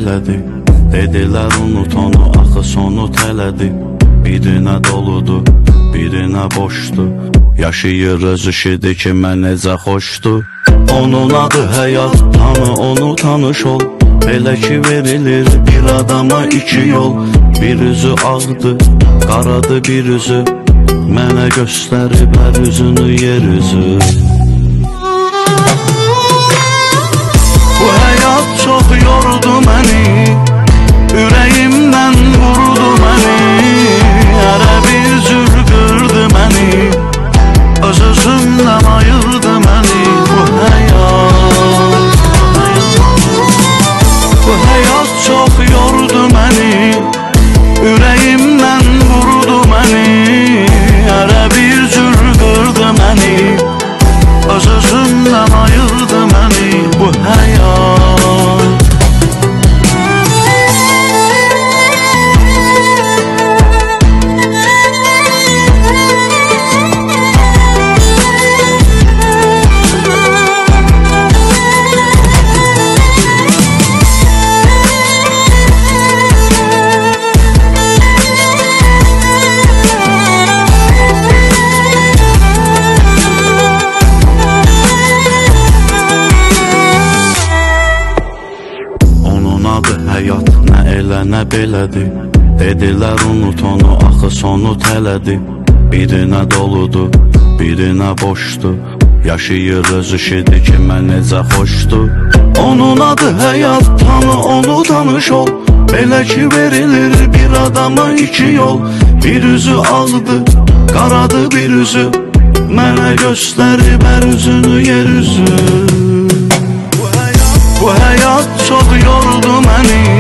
belədir. Dedilər unut onu, axı sonu tələdir. Birinə doludur, birinə boşdur. Yaşayır öz işidir ki, mən necə xoşdur. Onun adı həyat, tanı onu, tanış ol. Belə ki verilir bir adama iki yol. Bir üzü ağdır, qaradır bir üzü. Mənə göstərib hər üzünü yer üzü. Bu həyat çox yordu məni, ürəyimdən vurdu məni. Hərə bir cür qırdı məni, öz-özündən ayırdı məni. Bu həyat çox yordu məni, ürəyimdən vurdu məni. Hərə bir cür qırdı məni, öz-özündən ayırdı məni. Bu həyat həyat nə elə nə belədir. Dedilər unut onu, axı sonu tələdir. Birinə doludur, birinə boşdur. Yaşayır öz işidir ki, mən necə xoşdur. Onun adı həyat, tanı onu, tanış ol. Belə ki verilir bir adama iki yol. Bir üzü ağdır, qaradır bir üzü. Mənə göstərib hər üzünü yer üzü. Bu həyat çox yordu məni,